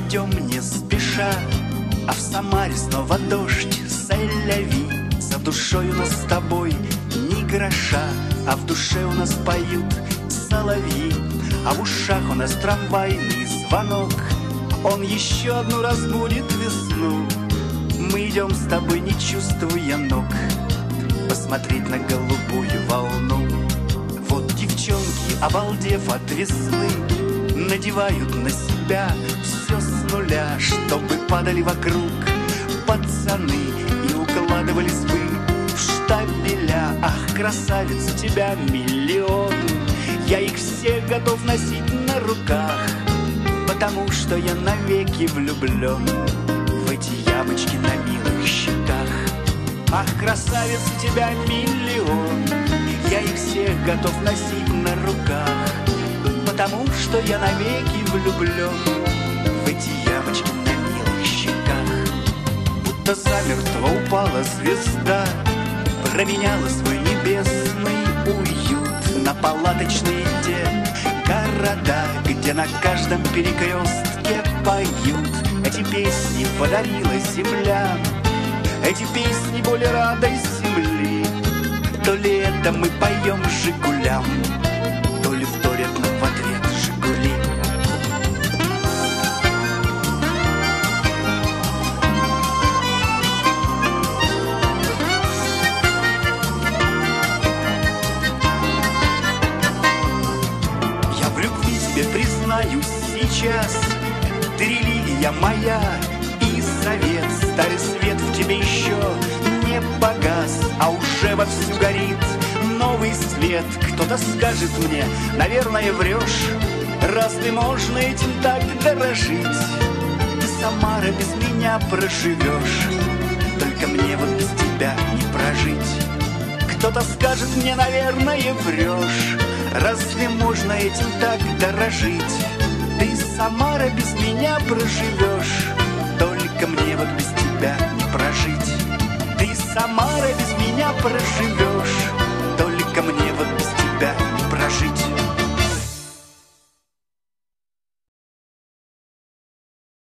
идем не спеша, а в Самаре снова дождь, селяви. За душой у нас с тобой ни гроша, а в душе у нас поют соловьи. А в ушах у нас трамвайный звонок, он еще одну разбудит весну. Мы идем с тобой, не чувствуя ног, посмотреть на голубую волну. Вот девчонки, обалдев от весны, надевают на себя все с нуля, чтобы падали вокруг пацаны и укладывались бы в штабеля. Ах, красавиц, у тебя миллион, я их всех готов носить на руках, потому что я навеки влюблен в эти ямочки на милых щеках. Ах, красавиц, у тебя миллион, я их всех готов носить на руках, потому что я навеки влюблен в эти ямочки на милых щеках. Будто замертво упала звезда, променяла свой небесный уют на палаточные те города, где на каждом перекрестке поют. Эти песни подарила земля, эти песни более радость земли. То ли это мы поем жигулям, то ли вторят нам в ответ жигули. Я в любви тебе признаюсь сейчас, ты религия моя и совет. Старый свет в тебе еще не погас, а уже вовсю горит новый свет. Кто-то скажет мне, наверное, врешь, разве можно этим так дорожить? Ты, Самара, без меня проживешь, только мне вот без тебя не прожить. Кто-то скажет мне, наверное, врешь, разве можно этим так дорожить? Ты, Самара, без меня проживешь, только мне вот без тебя не прожить. Ты, Самара, без меня проживешь,